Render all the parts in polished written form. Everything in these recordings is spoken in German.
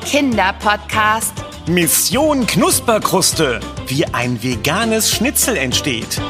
Kinderpodcast. Mission Knusperkruste, wie ein veganes Schnitzel entsteht.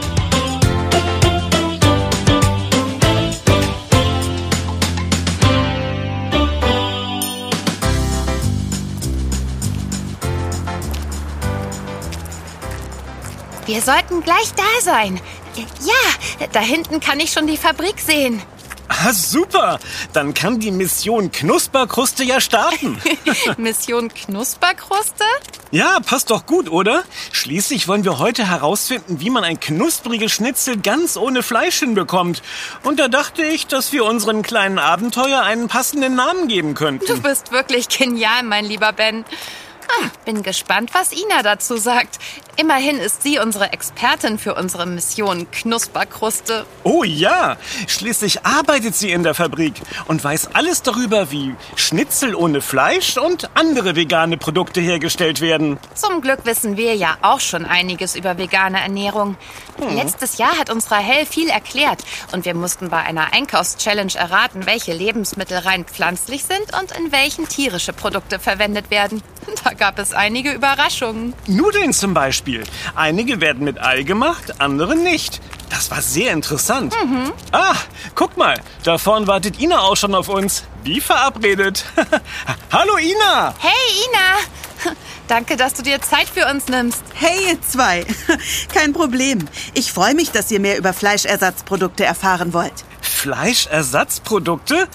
Wir sollten gleich da sein. Ja, da hinten kann ich schon die Fabrik sehen. Ah, super! Dann kann die Mission Knusperkruste ja starten. Mission Knusperkruste? Ja, passt doch gut, oder? Schließlich wollen wir heute herausfinden, wie man ein knuspriges Schnitzel ganz ohne Fleisch hinbekommt. Und da dachte ich, dass wir unserem kleinen Abenteuer einen passenden Namen geben könnten. Du bist wirklich genial, mein lieber Ben. Bin gespannt, was Ina dazu sagt. Immerhin ist sie unsere Expertin für unsere Mission Knusperkruste. Oh ja, schließlich arbeitet sie in der Fabrik und weiß alles darüber, wie Schnitzel ohne Fleisch und andere vegane Produkte hergestellt werden. Zum Glück wissen wir ja auch schon einiges über vegane Ernährung. Letztes Jahr hat uns Rahel viel erklärt und wir mussten bei einer Einkaufschallenge erraten, welche Lebensmittel rein pflanzlich sind und in welchen tierische Produkte verwendet werden. Da gab es einige Überraschungen. Nudeln zum Beispiel. Einige werden mit Ei gemacht, andere nicht. Das war sehr interessant. Ah, guck mal, da vorn wartet Ina auch schon auf uns. Wie verabredet. Hallo Ina! Hey Ina! Danke, dass du dir Zeit für uns nimmst. Hey ihr zwei, kein Problem. Ich freue mich, dass ihr mehr über Fleischersatzprodukte erfahren wollt. Fleischersatzprodukte?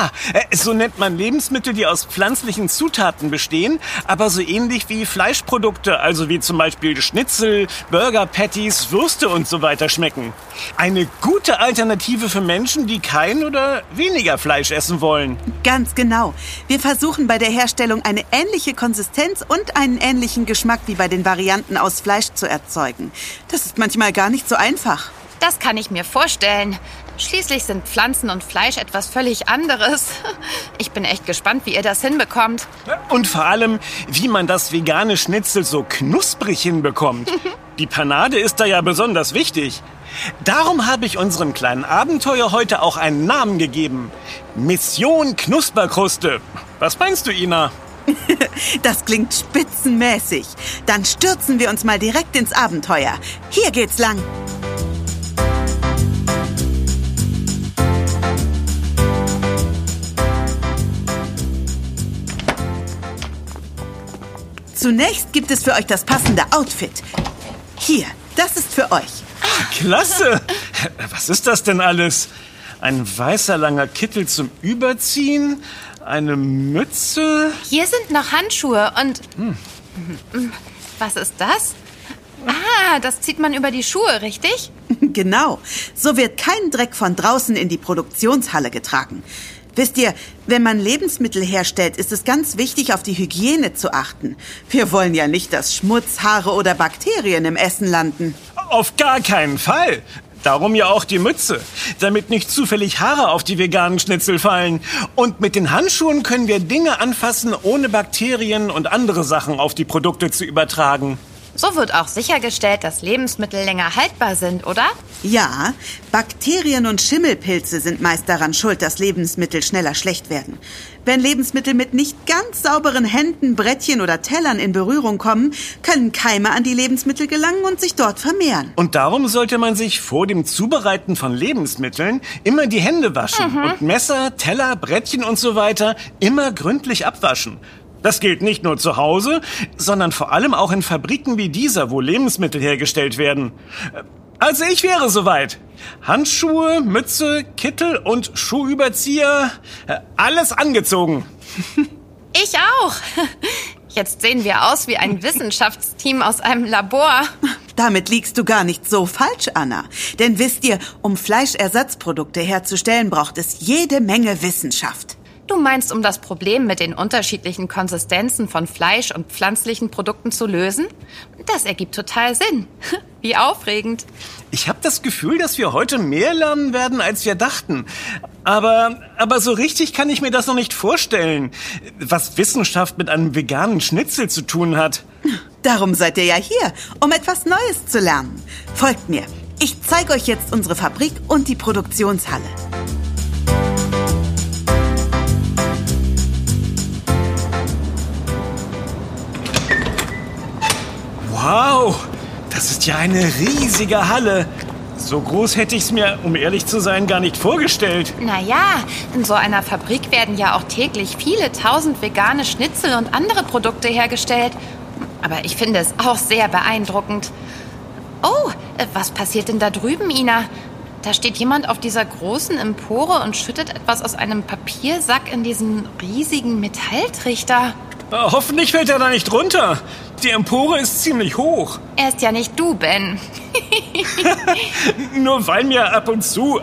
So nennt man Lebensmittel, die aus pflanzlichen Zutaten bestehen, aber so ähnlich wie Fleischprodukte, also wie zum Beispiel Schnitzel, Burger Patties, Würste und so weiter schmecken. Eine gute Alternative für Menschen, die kein oder weniger Fleisch essen wollen. Ganz genau. Wir versuchen bei der Herstellung eine ähnliche Konsistenz und einen ähnlichen Geschmack wie bei den Varianten aus Fleisch zu erzeugen. Das ist manchmal gar nicht so einfach. Das kann ich mir vorstellen. Schließlich sind Pflanzen und Fleisch etwas völlig anderes. Ich bin echt gespannt, wie ihr das hinbekommt. Und vor allem, wie man das vegane Schnitzel so knusprig hinbekommt. Die Panade ist da ja besonders wichtig. Darum habe ich unserem kleinen Abenteuer heute auch einen Namen gegeben. Mission Knusperkruste. Was meinst du, Ina? Das klingt spitzenmäßig. Dann stürzen wir uns mal direkt ins Abenteuer. Hier geht's lang. Zunächst gibt es für euch das passende Outfit. Hier, das ist für euch. Klasse! Was ist das denn alles? Ein weißer langer Kittel zum Überziehen, eine Mütze. Hier sind noch Handschuhe und... Was ist das? Das zieht man über die Schuhe, richtig? Genau. So wird kein Dreck von draußen in die Produktionshalle getragen. Wisst ihr, wenn man Lebensmittel herstellt, ist es ganz wichtig, auf die Hygiene zu achten. Wir wollen ja nicht, dass Schmutz, Haare oder Bakterien im Essen landen. Auf gar keinen Fall. Darum ja auch die Mütze, damit nicht zufällig Haare auf die veganen Schnitzel fallen. Und mit den Handschuhen können wir Dinge anfassen, ohne Bakterien und andere Sachen auf die Produkte zu übertragen. So wird auch sichergestellt, dass Lebensmittel länger haltbar sind, oder? Ja, Bakterien und Schimmelpilze sind meist daran schuld, dass Lebensmittel schneller schlecht werden. Wenn Lebensmittel mit nicht ganz sauberen Händen, Brettchen oder Tellern in Berührung kommen, können Keime an die Lebensmittel gelangen und sich dort vermehren. Und darum sollte man sich vor dem Zubereiten von Lebensmitteln immer die Hände waschen und Messer, Teller, Brettchen und so weiter immer gründlich abwaschen. Das gilt nicht nur zu Hause, sondern vor allem auch in Fabriken wie dieser, wo Lebensmittel hergestellt werden. Also ich wäre soweit. Handschuhe, Mütze, Kittel und Schuhüberzieher, alles angezogen. Ich auch. Jetzt sehen wir aus wie ein Wissenschaftsteam aus einem Labor. Damit liegst du gar nicht so falsch, Anna. Denn wisst ihr, um Fleischersatzprodukte herzustellen, braucht es jede Menge Wissenschaft. Du meinst, um das Problem mit den unterschiedlichen Konsistenzen von Fleisch und pflanzlichen Produkten zu lösen? Das ergibt total Sinn. Wie aufregend. Ich habe das Gefühl, dass wir heute mehr lernen werden, als wir dachten. Aber so richtig kann ich mir das noch nicht vorstellen, was Wissenschaft mit einem veganen Schnitzel zu tun hat. Darum seid ihr ja hier, um etwas Neues zu lernen. Folgt mir. Ich zeige euch jetzt unsere Fabrik und die Produktionshalle. Wow, das ist ja eine riesige Halle. So groß hätte ich es mir, um ehrlich zu sein, gar nicht vorgestellt. Naja, in so einer Fabrik werden ja auch täglich viele tausend vegane Schnitzel und andere Produkte hergestellt. Aber ich finde es auch sehr beeindruckend. Oh, was passiert denn da drüben, Ina? Da steht jemand auf dieser großen Empore und schüttet etwas aus einem Papiersack in diesen riesigen Metalltrichter. Hoffentlich fällt er da nicht runter. Die Empore ist ziemlich hoch. Er ist ja nicht du, Ben. Nur weil mir ab und zu,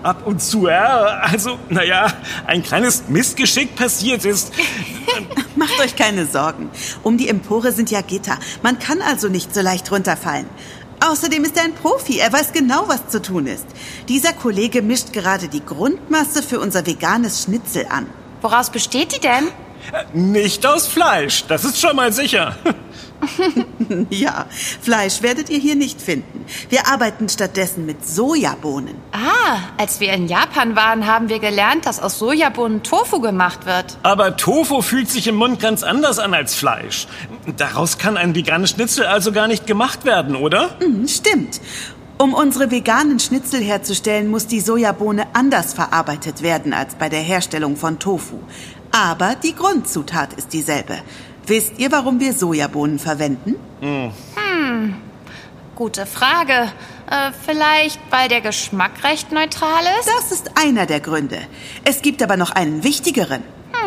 ein kleines Missgeschick passiert ist. Macht euch keine Sorgen. Um die Empore sind ja Gitter. Man kann also nicht so leicht runterfallen. Außerdem ist er ein Profi. Er weiß genau, was zu tun ist. Dieser Kollege mischt gerade die Grundmasse für unser veganes Schnitzel an. Woraus besteht die denn? Nicht aus Fleisch, das ist schon mal sicher. Ja, Fleisch werdet ihr hier nicht finden. Wir arbeiten stattdessen mit Sojabohnen. Ah, als wir in Japan waren, haben wir gelernt, dass aus Sojabohnen Tofu gemacht wird. Aber Tofu fühlt sich im Mund ganz anders an als Fleisch. Daraus kann ein veganes Schnitzel also gar nicht gemacht werden, oder? Stimmt. Um unsere veganen Schnitzel herzustellen, muss die Sojabohne anders verarbeitet werden als bei der Herstellung von Tofu. Aber die Grundzutat ist dieselbe. Wisst ihr, warum wir Sojabohnen verwenden? Gute Frage. Vielleicht, weil der Geschmack recht neutral ist? Das ist einer der Gründe. Es gibt aber noch einen wichtigeren.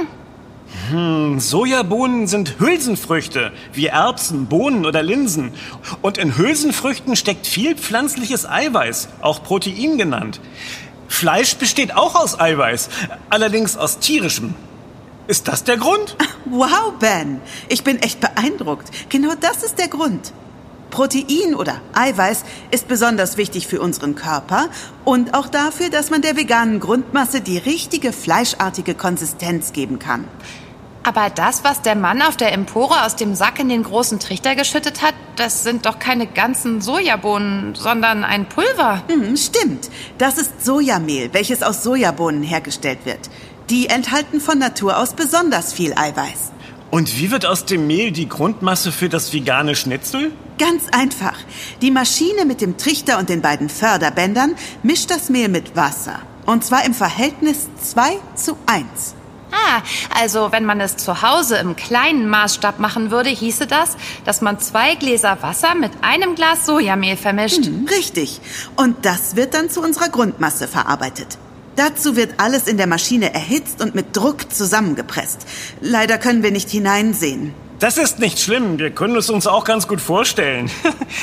Sojabohnen sind Hülsenfrüchte, wie Erbsen, Bohnen oder Linsen. Und in Hülsenfrüchten steckt viel pflanzliches Eiweiß, auch Protein genannt. Fleisch besteht auch aus Eiweiß, allerdings aus tierischem. Ist das der Grund? Wow, Ben, ich bin echt beeindruckt. Genau das ist der Grund. Protein oder Eiweiß ist besonders wichtig für unseren Körper und auch dafür, dass man der veganen Grundmasse die richtige fleischartige Konsistenz geben kann. Aber das, was der Mann auf der Empore aus dem Sack in den großen Trichter geschüttet hat, das sind doch keine ganzen Sojabohnen, sondern ein Pulver. Stimmt, das ist Sojamehl, welches aus Sojabohnen hergestellt wird. Die enthalten von Natur aus besonders viel Eiweiß. Und wie wird aus dem Mehl die Grundmasse für das vegane Schnitzel? Ganz einfach. Die Maschine mit dem Trichter und den beiden Förderbändern mischt das Mehl mit Wasser. Und zwar im Verhältnis 2:1. Ah, also wenn man es zu Hause im kleinen Maßstab machen würde, hieße das, dass man 2 Gläser Wasser mit einem Glas Sojamehl vermischt. Richtig. Und das wird dann zu unserer Grundmasse verarbeitet. Dazu wird alles in der Maschine erhitzt und mit Druck zusammengepresst. Leider können wir nicht hineinsehen. Das ist nicht schlimm, wir können es uns auch ganz gut vorstellen.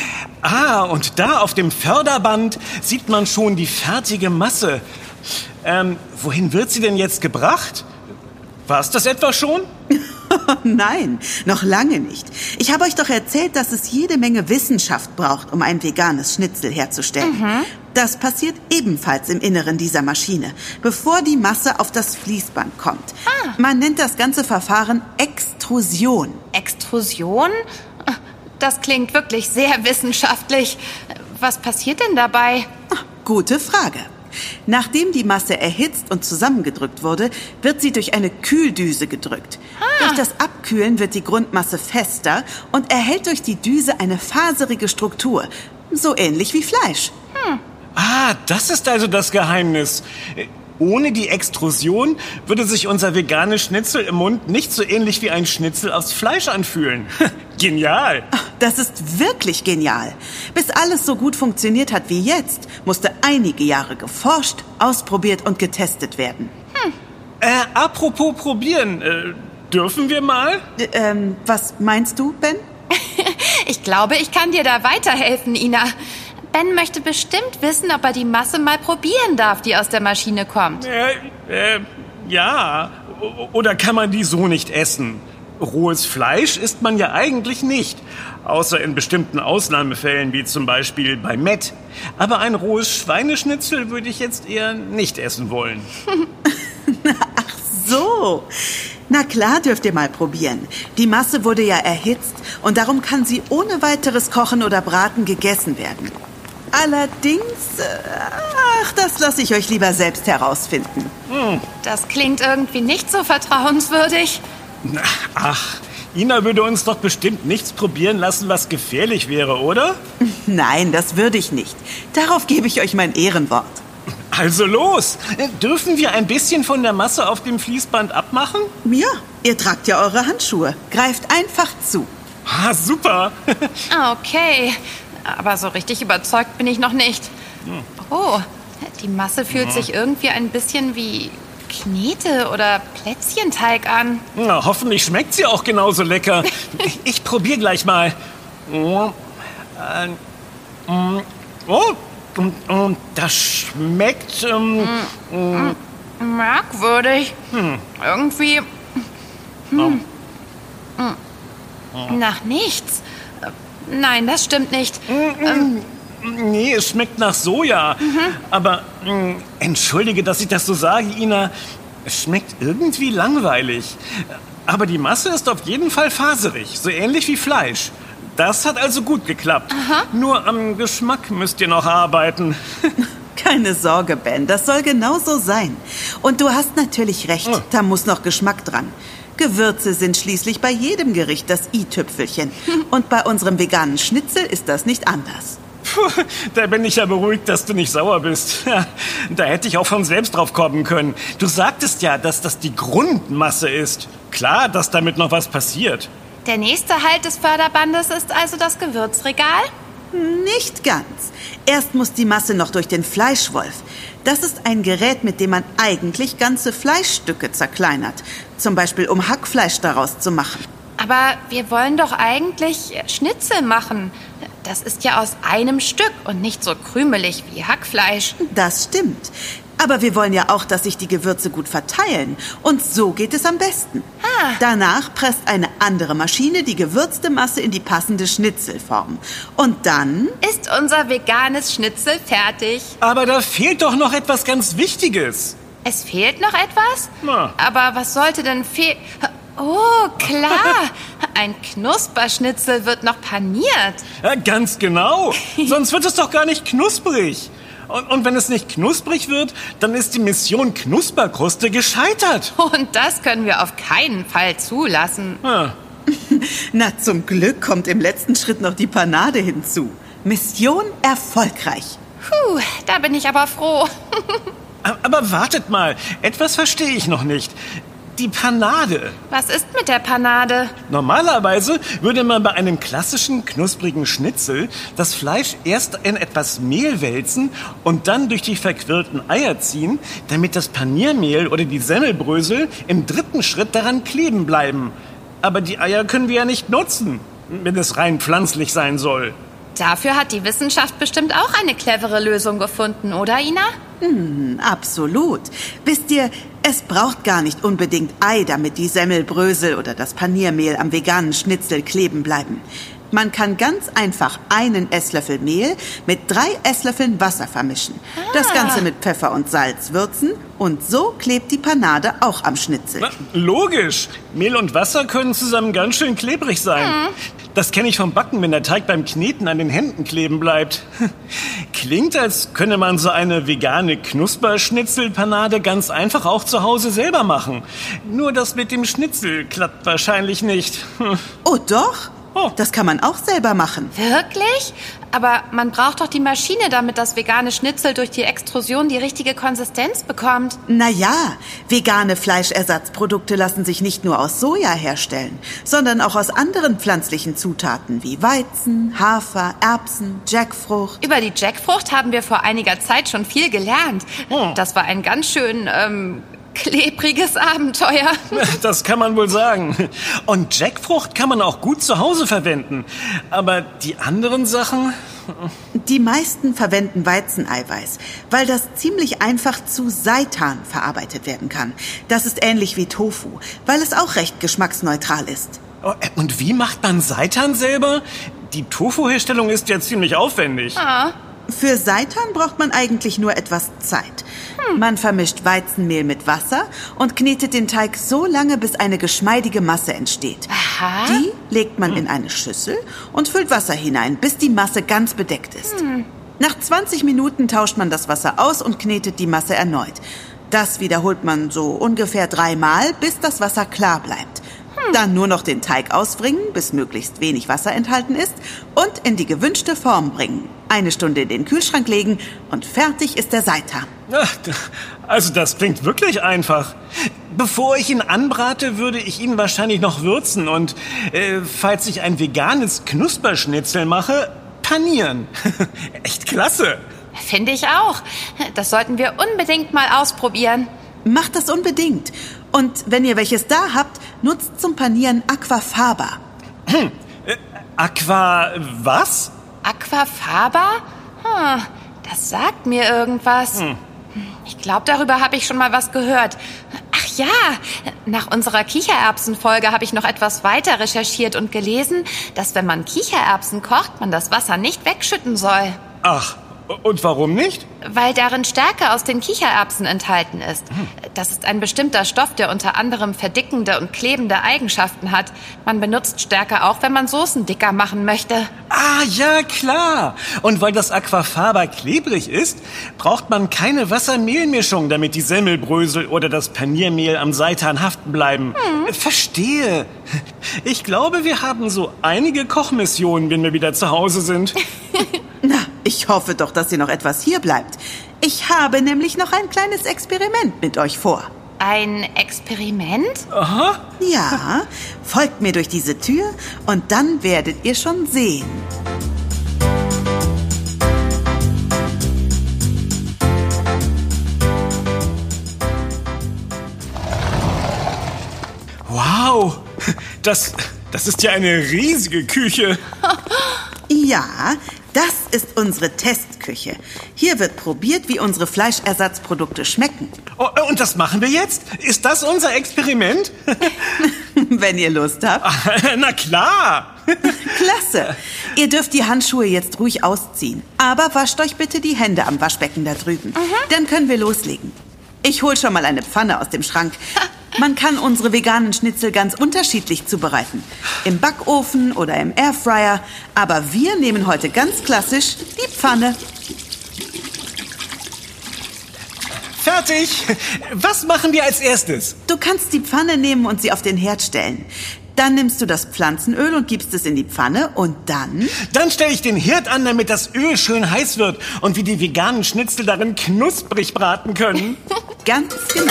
Und da auf dem Förderband sieht man schon die fertige Masse. Wohin wird sie denn jetzt gebracht? War es das etwa schon? Nein, noch lange nicht. Ich habe euch doch erzählt, dass es jede Menge Wissenschaft braucht, um ein veganes Schnitzel herzustellen. Das passiert ebenfalls im Inneren dieser Maschine, bevor die Masse auf das Fließband kommt. Man nennt das ganze Verfahren Extrusion. Extrusion? Das klingt wirklich sehr wissenschaftlich. Was passiert denn dabei? Gute Frage. Nachdem die Masse erhitzt und zusammengedrückt wurde, wird sie durch eine Kühldüse gedrückt. Durch das Abkühlen wird die Grundmasse fester und erhält durch die Düse eine faserige Struktur. So ähnlich wie Fleisch. Das ist also das Geheimnis. Ohne die Extrusion würde sich unser veganes Schnitzel im Mund nicht so ähnlich wie ein Schnitzel aus Fleisch anfühlen. Genial! Das ist wirklich genial. Bis alles so gut funktioniert hat wie jetzt, musste einige Jahre geforscht, ausprobiert und getestet werden. Apropos probieren, dürfen wir mal? Was meinst du, Ben? Ich glaube, ich kann dir da weiterhelfen, Ina. Ben möchte bestimmt wissen, ob er die Masse mal probieren darf, die aus der Maschine kommt. Ja. Oder kann man die so nicht essen? Rohes Fleisch isst man ja eigentlich nicht. Außer in bestimmten Ausnahmefällen, wie zum Beispiel bei Met. Aber ein rohes Schweineschnitzel würde ich jetzt eher nicht essen wollen. Ach so. Na klar, dürft ihr mal probieren. Die Masse wurde ja erhitzt und darum kann sie ohne weiteres Kochen oder Braten gegessen werden. Allerdings, das lasse ich euch lieber selbst herausfinden. Das klingt irgendwie nicht so vertrauenswürdig. Ina würde uns doch bestimmt nichts probieren lassen, was gefährlich wäre, oder? Nein, das würde ich nicht. Darauf gebe ich euch mein Ehrenwort. Also los! Dürfen wir ein bisschen von der Masse auf dem Fließband abmachen? Ja, ihr tragt ja eure Handschuhe. Greift einfach zu. Ah, super! Okay, aber so richtig überzeugt bin ich noch nicht. Oh, die Masse fühlt sich irgendwie ein bisschen wie Knete oder Plätzchenteig an. Na, hoffentlich schmeckt sie auch genauso lecker. Ich probiere gleich mal. Das schmeckt... Merkwürdig. Irgendwie... Nach nichts. Nein, das stimmt nicht. Nee, es schmeckt nach Soja. Aber entschuldige, dass ich das so sage, Ina. Es schmeckt irgendwie langweilig. Aber die Masse ist auf jeden Fall faserig, so ähnlich wie Fleisch. Das hat also gut geklappt. Nur am Geschmack müsst ihr noch arbeiten. Keine Sorge, Ben, das soll genau so sein. Und du hast natürlich recht, da muss noch Geschmack dran. Gewürze sind schließlich bei jedem Gericht das i-Tüpfelchen. Und bei unserem veganen Schnitzel ist das nicht anders. Puh, da bin ich ja beruhigt, dass du nicht sauer bist. Da hätte ich auch von selbst drauf kommen können. Du sagtest ja, dass das die Grundmasse ist. Klar, dass damit noch was passiert. Der nächste Halt des Förderbandes ist also das Gewürzregal? Nicht ganz. Erst muss die Masse noch durch den Fleischwolf. Das ist ein Gerät, mit dem man eigentlich ganze Fleischstücke zerkleinert. Zum Beispiel, um Hackfleisch daraus zu machen. Aber wir wollen doch eigentlich Schnitzel machen. Das ist ja aus einem Stück und nicht so krümelig wie Hackfleisch. Das stimmt. Aber wir wollen ja auch, dass sich die Gewürze gut verteilen. Und so geht es am besten. Danach presst eine andere Maschine die gewürzte Masse in die passende Schnitzelform. Und dann ist unser veganes Schnitzel fertig. Aber da fehlt doch noch etwas ganz Wichtiges. Es fehlt noch etwas? Na. Aber was sollte denn fehlen? Oh, klar. Ein Knusperschnitzel wird noch paniert. Ja, ganz genau. Sonst wird es doch gar nicht knusprig. Und wenn es nicht knusprig wird, dann ist die Mission Knusperkruste gescheitert. Und das können wir auf keinen Fall zulassen. Ja. Na, zum Glück kommt im letzten Schritt noch die Panade hinzu. Mission erfolgreich. Puh, da bin ich aber froh. Aber wartet mal, etwas verstehe ich noch nicht. Die Panade. Was ist mit der Panade? Normalerweise würde man bei einem klassischen, knusprigen Schnitzel das Fleisch erst in etwas Mehl wälzen und dann durch die verquirlten Eier ziehen, damit das Paniermehl oder die Semmelbrösel im dritten Schritt daran kleben bleiben. Aber die Eier können wir ja nicht nutzen, wenn es rein pflanzlich sein soll. Dafür hat die Wissenschaft bestimmt auch eine clevere Lösung gefunden, oder, Ina? Absolut. Wisst ihr, es braucht gar nicht unbedingt Ei, damit die Semmelbrösel oder das Paniermehl am veganen Schnitzel kleben bleiben. Man kann ganz einfach einen Esslöffel Mehl mit 3 Esslöffeln Wasser vermischen. Das Ganze mit Pfeffer und Salz würzen und so klebt die Panade auch am Schnitzel. Na, logisch. Mehl und Wasser können zusammen ganz schön klebrig sein. Das kenne ich vom Backen, wenn der Teig beim Kneten an den Händen kleben bleibt. Klingt, als könne man so eine vegane Knusperschnitzelpanade ganz einfach auch zu Hause selber machen. Nur das mit dem Schnitzel klappt wahrscheinlich nicht. Oh doch, das kann man auch selber machen. Wirklich? Aber man braucht doch die Maschine, damit das vegane Schnitzel durch die Extrusion die richtige Konsistenz bekommt. Naja, vegane Fleischersatzprodukte lassen sich nicht nur aus Soja herstellen, sondern auch aus anderen pflanzlichen Zutaten wie Weizen, Hafer, Erbsen, Jackfrucht. Über die Jackfrucht haben wir vor einiger Zeit schon viel gelernt. Das war ein ganz schön klebriges Abenteuer. Das kann man wohl sagen. Und Jackfrucht kann man auch gut zu Hause verwenden. Aber die anderen Sachen... Die meisten verwenden Weizeneiweiß, weil das ziemlich einfach zu Seitan verarbeitet werden kann. Das ist ähnlich wie Tofu, weil es auch recht geschmacksneutral ist. Und wie macht man Seitan selber? Die Tofu-Herstellung ist ja ziemlich aufwendig. Für Seitan braucht man eigentlich nur etwas Zeit. Man vermischt Weizenmehl mit Wasser und knetet den Teig so lange, bis eine geschmeidige Masse entsteht. Aha. Die legt man in eine Schüssel und füllt Wasser hinein, bis die Masse ganz bedeckt ist. Nach 20 Minuten tauscht man das Wasser aus und knetet die Masse erneut. Das wiederholt man so ungefähr 3 Mal, bis das Wasser klar bleibt. Dann nur noch den Teig ausbringen, bis möglichst wenig Wasser enthalten ist und in die gewünschte Form bringen. 1 Stunde in den Kühlschrank legen und fertig ist der Seitan. Also das klingt wirklich einfach. Bevor ich ihn anbrate, würde ich ihn wahrscheinlich noch würzen und, falls ich ein veganes Knusperschnitzel mache, panieren. Echt klasse. Finde ich auch. Das sollten wir unbedingt mal ausprobieren. Macht das unbedingt. Und wenn ihr welches da habt, nutzt zum Panieren Aquafaba. Aqua was? Aquafaba? Das sagt mir irgendwas. Ich glaube, darüber habe ich schon mal was gehört. Ach ja, nach unserer Kichererbsenfolge habe ich noch etwas weiter recherchiert und gelesen, dass wenn man Kichererbsen kocht, man das Wasser nicht wegschütten soll. Ach, und warum nicht? Weil darin Stärke aus den Kichererbsen enthalten ist. Das ist ein bestimmter Stoff, der unter anderem verdickende und klebende Eigenschaften hat. Man benutzt Stärke auch, wenn man Soßen dicker machen möchte. Ah, ja, klar. Und weil das Aquafaba klebrig ist, braucht man keine Wasser-Mehl-Mischung, damit die Semmelbrösel oder das Paniermehl am Seitan haften bleiben. Verstehe. Ich glaube, wir haben so einige Kochmissionen, wenn wir wieder zu Hause sind. Na, ich hoffe doch, dass ihr noch etwas hier bleibt. Ich habe nämlich noch ein kleines Experiment mit euch vor. Ein Experiment? Aha. Ja, folgt mir durch diese Tür und dann werdet ihr schon sehen. Wow, das ist ja eine riesige Küche. Ja, das ist unsere Testküche. Hier wird probiert, wie unsere Fleischersatzprodukte schmecken. Oh, und das machen wir jetzt? Ist das unser Experiment? Wenn ihr Lust habt. Na klar. Klasse. Ihr dürft die Handschuhe jetzt ruhig ausziehen. Aber wascht euch bitte die Hände am Waschbecken da drüben. Dann können wir loslegen. Ich hol schon mal eine Pfanne aus dem Schrank. Man kann unsere veganen Schnitzel ganz unterschiedlich zubereiten. Im Backofen oder im Airfryer. Aber wir nehmen heute ganz klassisch die Pfanne. Fertig. Was machen wir als erstes? Du kannst die Pfanne nehmen und sie auf den Herd stellen. Dann nimmst du das Pflanzenöl und gibst es in die Pfanne und dann... Dann stelle ich den Herd an, damit das Öl schön heiß wird und wir die veganen Schnitzel darin knusprig braten können. Ganz genau.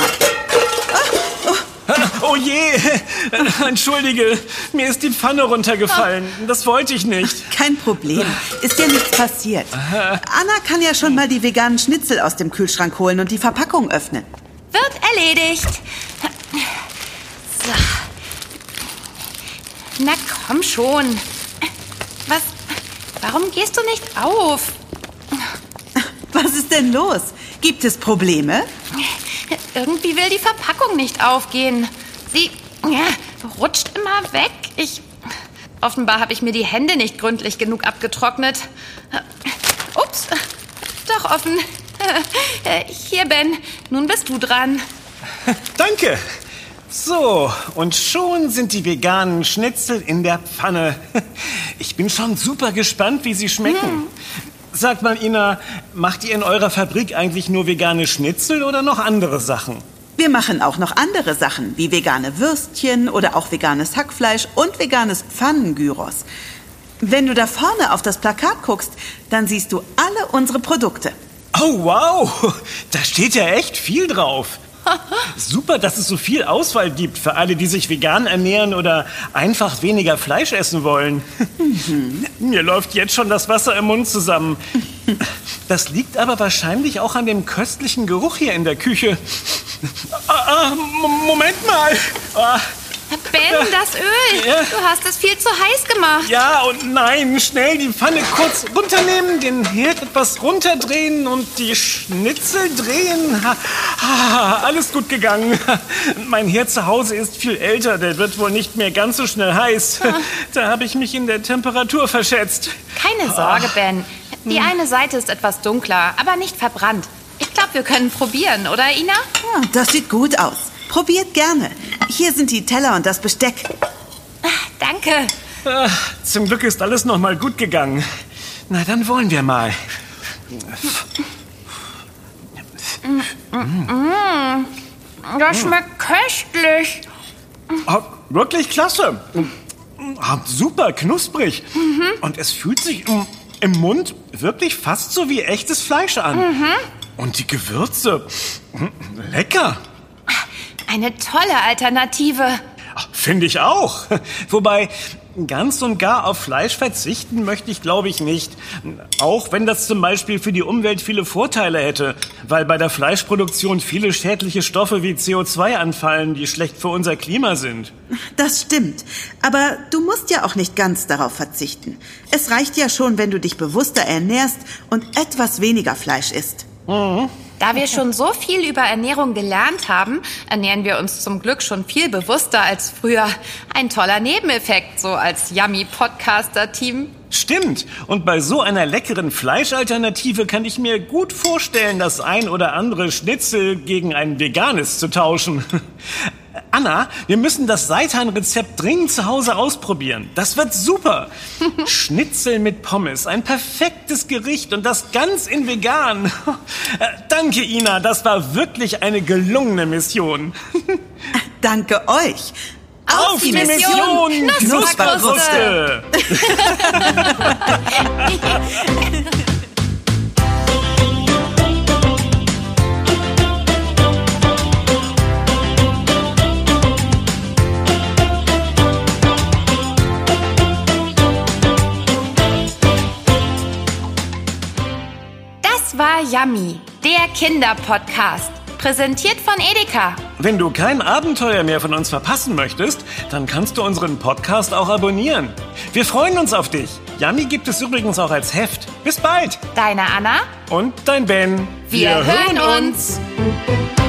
Oh je, entschuldige, mir ist die Pfanne runtergefallen. Das wollte ich nicht. Kein Problem, ist dir nichts passiert. Anna kann ja schon mal die veganen Schnitzel aus dem Kühlschrank holen und die Verpackung öffnen. Wird erledigt. So. Na komm schon. Warum gehst du nicht auf? Was ist denn los? Gibt es Probleme? Irgendwie will die Verpackung nicht aufgehen. Sie rutscht immer weg. Offenbar habe ich mir die Hände nicht gründlich genug abgetrocknet. Ups, doch offen. Hier, Ben, nun bist du dran. Danke. So, und schon sind die veganen Schnitzel in der Pfanne. Ich bin schon super gespannt, wie sie schmecken. Sag mal, Ina, macht ihr in eurer Fabrik eigentlich nur vegane Schnitzel oder noch andere Sachen? Wir machen auch noch andere Sachen, wie vegane Würstchen oder auch veganes Hackfleisch und veganes Pfannengyros. Wenn du da vorne auf das Plakat guckst, dann siehst du alle unsere Produkte. Oh, wow, da steht ja echt viel drauf. Super, dass es so viel Auswahl gibt für alle, die sich vegan ernähren oder einfach weniger Fleisch essen wollen. Mir läuft jetzt schon das Wasser im Mund zusammen. Das liegt aber wahrscheinlich auch an dem köstlichen Geruch hier in der Küche. Moment mal. Ben, das Öl. Ja. Du hast es viel zu heiß gemacht. Ja und nein, schnell die Pfanne kurz runternehmen, den Herd etwas runterdrehen und die Schnitzel drehen. Alles gut gegangen. Mein Herd zu Hause ist viel älter, der wird wohl nicht mehr ganz so schnell heiß. Da habe ich mich in der Temperatur verschätzt. Keine Sorge, Ben. Die eine Seite ist etwas dunkler, aber nicht verbrannt. Ich glaube, wir können probieren, oder, Ina? Das sieht gut aus. Probiert gerne. Hier sind die Teller und das Besteck. Danke. Zum Glück ist alles noch mal gut gegangen. Na, dann wollen wir mal. Das schmeckt köstlich. wirklich klasse. Super knusprig. Und es fühlt sich im Mund wirklich fast so wie echtes Fleisch an. Und die Gewürze, lecker. Eine tolle Alternative. Finde ich auch. Wobei, ganz und gar auf Fleisch verzichten möchte ich, glaube ich, nicht. Auch wenn das zum Beispiel für die Umwelt viele Vorteile hätte. Weil bei der Fleischproduktion viele schädliche Stoffe wie CO2 anfallen, die schlecht für unser Klima sind. Das stimmt. Aber du musst ja auch nicht ganz darauf verzichten. Es reicht ja schon, wenn du dich bewusster ernährst und etwas weniger Fleisch isst. Da wir schon so viel über Ernährung gelernt haben, ernähren wir uns zum Glück schon viel bewusster als früher. Ein toller Nebeneffekt, so als Yummy-Podcaster-Team. Stimmt. Und bei so einer leckeren Fleischalternative kann ich mir gut vorstellen, das ein oder andere Schnitzel gegen ein veganes zu tauschen. Anna, wir müssen das Seitan-Rezept dringend zu Hause ausprobieren. Das wird super. Schnitzel mit Pommes, ein perfektes Gericht und das ganz in vegan. Danke, Ina, das war wirklich eine gelungene Mission. Danke euch. Auf die Mission Knusperkruste! Das war Yummy, der Kinderpodcast. Präsentiert von Edeka. Wenn du kein Abenteuer mehr von uns verpassen möchtest, dann kannst du unseren Podcast auch abonnieren. Wir freuen uns auf dich. Yummy gibt es übrigens auch als Heft. Bis bald. Deine Anna und dein Ben. Wir hören uns.